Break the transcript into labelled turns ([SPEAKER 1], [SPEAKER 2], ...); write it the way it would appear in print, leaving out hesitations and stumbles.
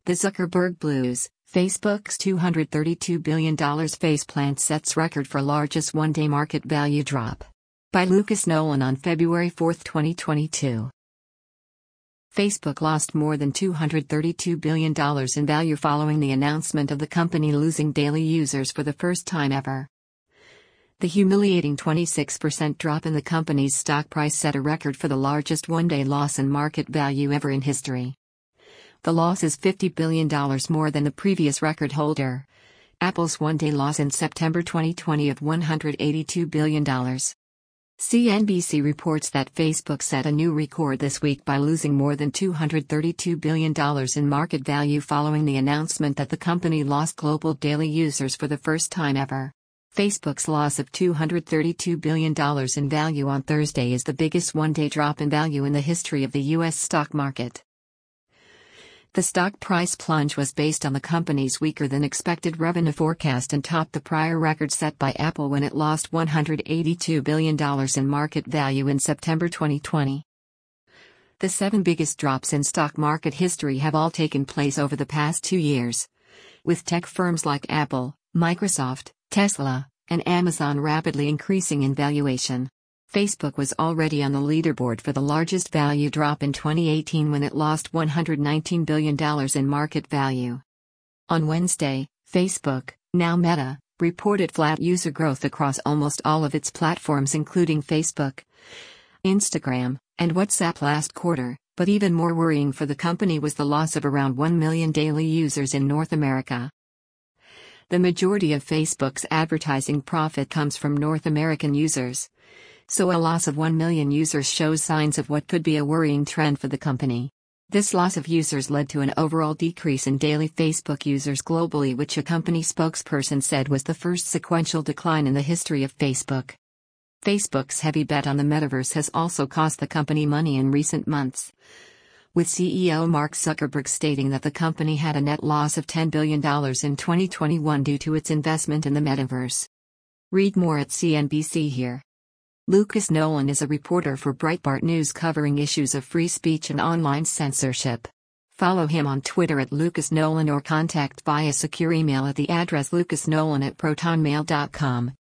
[SPEAKER 1] The Zuckerberg Blues, Facebook's $232 billion faceplant sets record for largest one-day market value drop. By Lucas Nolan on February 4, 2022. Facebook lost more than $232 billion in value following the announcement of the company losing daily users for the first time ever. The humiliating 26% drop in the company's stock price set a record for the largest one-day loss in market value ever in history. The loss is $50 billion more than the previous record holder, Apple's one-day loss in September 2020 of $182 billion. CNBC reports that Facebook set a new record this week by losing more than $232 billion in market value following the announcement that the company lost global daily users for the first time ever. Facebook's loss of $232 billion in value on Thursday is the biggest one-day drop in value in the history of the U.S. stock market. The stock price plunge was based on the company's weaker-than-expected revenue forecast and topped the prior record set by Apple when it lost $182 billion in market value in September 2020. The 7 biggest drops in stock market history have all taken place over the past 2 years, with tech firms like Apple, Microsoft, Tesla, and Amazon rapidly increasing in valuation. Facebook was already on the leaderboard for the largest value drop in 2018 when it lost $119 billion in market value. On Wednesday, Facebook, now Meta, reported flat user growth across almost all of its platforms including Facebook, Instagram, and WhatsApp last quarter, but even more worrying for the company was the loss of around 1 million daily users in North America. The majority of Facebook's advertising profit comes from North American users, so a loss of 1 million users shows signs of what could be a worrying trend for the company. This loss of users led to an overall decrease in daily Facebook users globally, which a company spokesperson said was the first sequential decline in the history of Facebook. Facebook's heavy bet on the metaverse has also cost the company money in recent months, with CEO Mark Zuckerberg stating that the company had a net loss of $10 billion in 2021 due to its investment in the metaverse. Read more at CNBC here. Lucas Nolan is a reporter for Breitbart News covering issues of free speech and online censorship. Follow him on Twitter at Lucas Nolan or contact via secure email at the address lucasnolan@protonmail.com.